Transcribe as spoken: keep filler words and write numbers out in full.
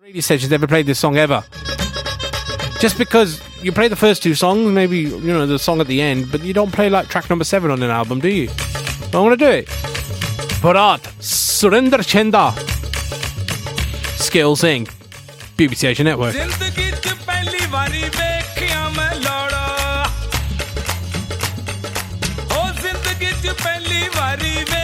radio station's ever played this song ever. Just because you play the first two songs, maybe, you know, the song at the end, but you don't play like track number seven on an album, do you? I want to do it. Bharat, Surinder Chenda, Skill Sing, B B C Asia Network. ਪਹਿਲੀ ਵਾਰੀ ਵੇ